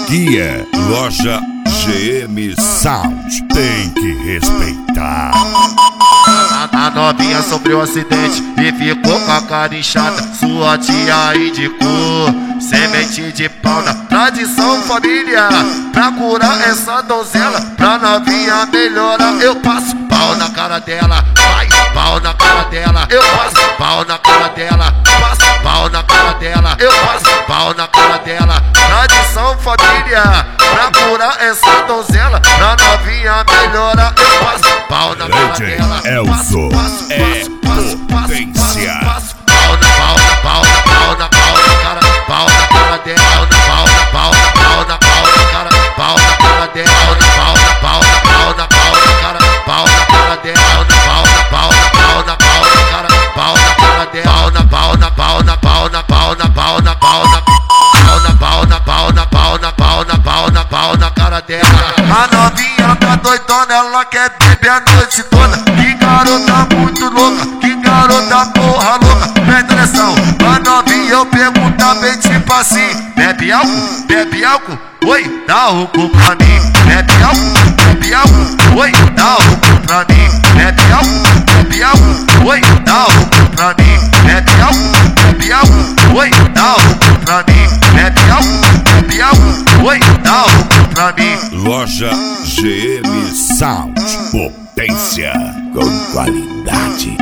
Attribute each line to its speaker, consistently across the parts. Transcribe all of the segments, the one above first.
Speaker 1: Aqui é Loja GM Sound, tem que respeitar.
Speaker 2: A novinha sofreu um acidente e ficou com a cara inchada. Sua tia indicou semente de pau na tradição família. Pra curar essa donzela, pra novinha melhorar, eu passo pau na cara dela. Vai, pau na cara dela. Eu passo pau na cara dela. Passo pau na cara dela. Eu passo pau na cara dela. Tradição família. Pra curar essa donzela, pra novinha melhorar, eu passo pau na cara dela.
Speaker 1: Elzo é potência.
Speaker 2: Pau na cara, pau na cara dela. Pau na cara, pau na cara dela. Pau na cara, pau na cara dela. Pau na cara, pau na cara dela. Pau na cara dela. A novinha tá doidona, ela quer beber a noite toda. Que garota muito louca, que garota porra louca. Presta atenção, a novinha eu perguntar bem tipo assim: bebe álcool? Bebe álcool? Oi, dá álcool pra mim. Bebe álcool? Bebe álcool? Oi, dá álcool pra mim. Bebe álcool? Bebe álcool? Oi, dá álcool pra mim. Bebe álcool? Bebe álcool? Oi, dá álcool pra mim. Bebe álcool? Bebe álcool? Oi, dá álcool pra mim.
Speaker 1: Loja GM Sound, potência com qualidade.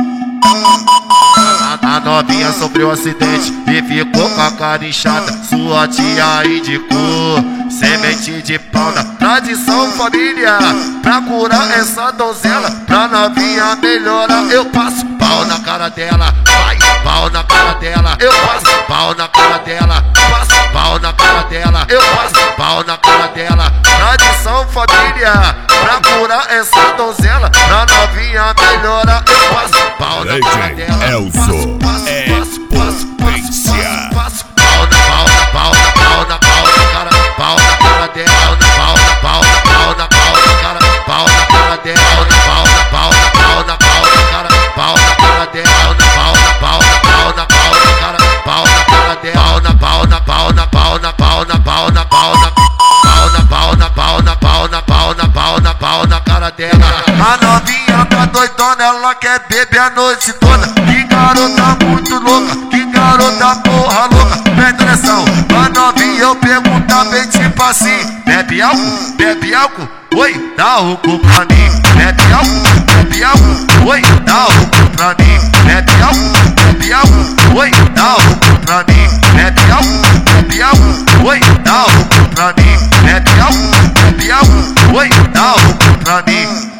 Speaker 2: A novinha sofreu um acidente e ficou com a cara inchada. Sua tia indicou semente de pau na tradição família. Pra curar essa donzela, pra novinha melhorar, eu passo pau na cara dela. Vai, pau na cara dela. Eu passo pau na cara dela. Passo pau na cara dela. Eu passo pau na cara dela. Tradição família. Pra curar essa donzela, pra novinha melhorar, eu passo pau na cara dela.
Speaker 1: Elzo é potência.
Speaker 2: Pau na cara, pau na cara dela. Pau na cara dela. Pau na cara, pau na cara dela. Pau na cara dela. Pau na cara dela. A novinha tá doidona, ela quer beber a noite toda. Que garota muito louca, que garota porra louca. Presta atenção, a novinha eu perguntar bem tipo assim: bebe álcool? Bebe álcool? Oi, dá álcool pra mim. Bebe álcool? Bebe álcool? Oi, dá álcool pra mim. Bebe álcool? Bebe álcool? Oi, dá álcool pra mim. Bebe álcool? Bebe álcool? Oi, dá álcool pra mim. Bebe álcool? Bebe álcool? Oi, dá álcool pra mim.